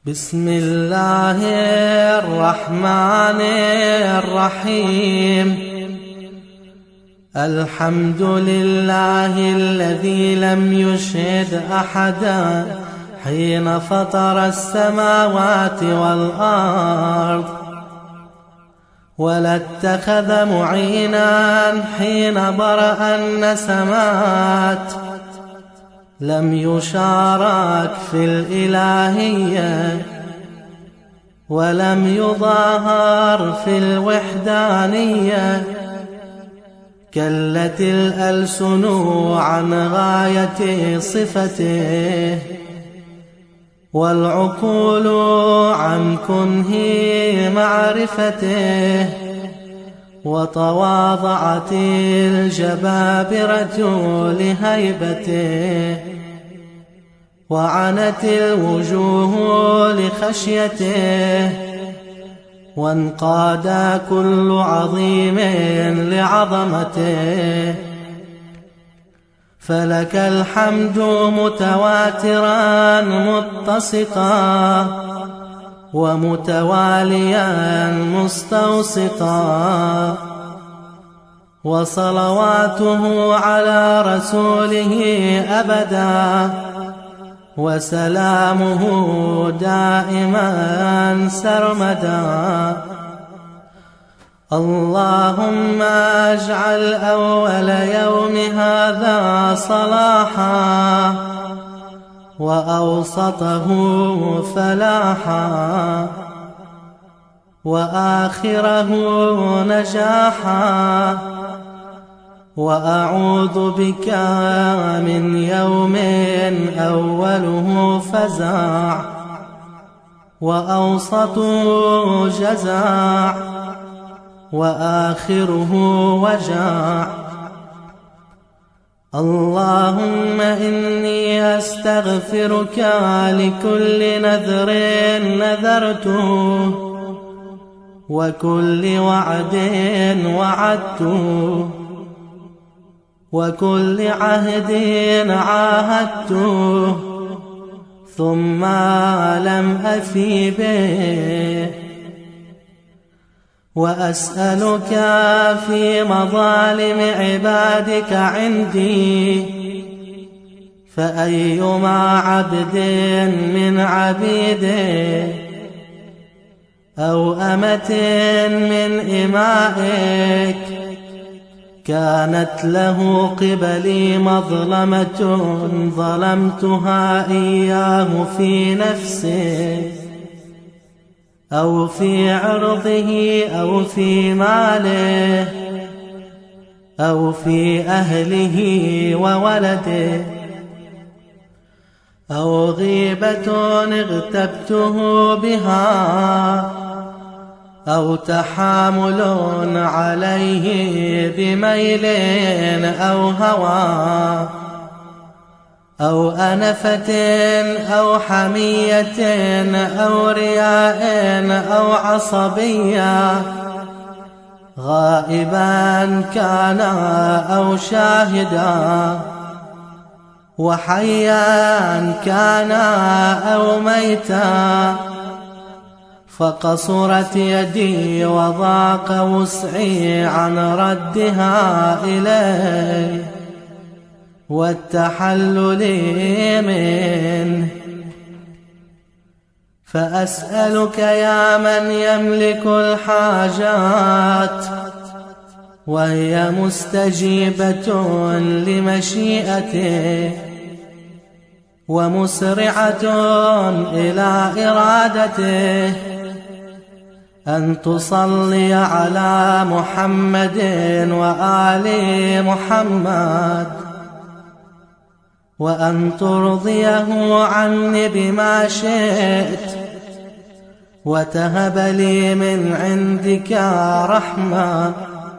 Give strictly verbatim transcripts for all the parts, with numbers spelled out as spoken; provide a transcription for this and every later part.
بسم الله الرحمن الرحيم. الحمد لله الذي لم يشهد أحدا حين فطر السماوات والأرض، ولا اتخذ معينا حين برأ النسمات، لم يشارك في الإلهية ولم يظاهر في الوحدانية. كلت الألسن عن غاية صفته، والعقول عن كنه معرفته، وتواضعت الجبابرة لهيبته، وعنت الوجوه لخشيته، وانقاد كل عظيم لعظمته. فلك الحمد متواترا متسقا، ومتواليا مستوسطا، وصلواته على رسوله أبدا، وسلامه دائما سرمدا. اللهم اجعل أول يوم هذا صلاحا، وأوسطه فلاحا، وآخره نجاحا. وأعوذ بك من يوم أوله فزاع، وأوسطه جزاع، وآخره وجاع. اللهم إني أستغفرك لكل نذر نذرته، وكل وعد وعدته، وكل عهد عاهدته، ثم لم أفي به. وأسألك في مظالم عبادك عندي، فأيما عبد من عبيدك أو أمة من إمائك كانت له قبلي مظلمة ظلمتها إياه في نفسه أو في عرضه أو في ماله أو في أهله وولده، أو غيبة اغتبته بها، أو تحامل عليه بميل أو هوى، أو أنفة أو حمية أو رياء أو عصبية، غائبا كان أو شاهدا، وحيا كان أو ميتا. فقصرت يدي وضاق وسعي عن ردها إليه والتحلل منه. فأسألك يا من يملك الحاجات، وهي مستجيبة لمشيئته، ومسرعة إلى إرادته، أن تصلي على محمد وآل محمد، وأن ترضيه عني بما شئت، وتهب لي من عندك رحمة،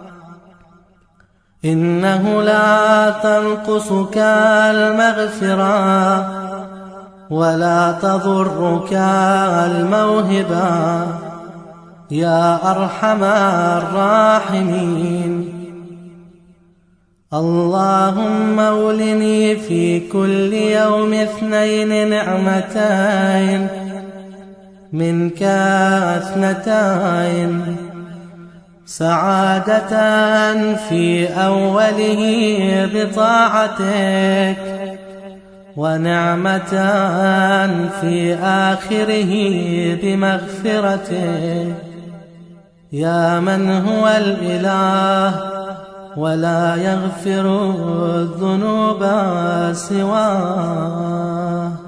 إنه لا تنقصك المغفرة ولا تضرك الموهبة، يا أرحم الراحمين. اللهم أولني في كل يوم اثنين نعمتين، منك اثنتين، سعادة في أوله بطاعتك، ونعمة في آخره بمغفرتك. يا من هو الإله ولا يغفر الذنوب سواه.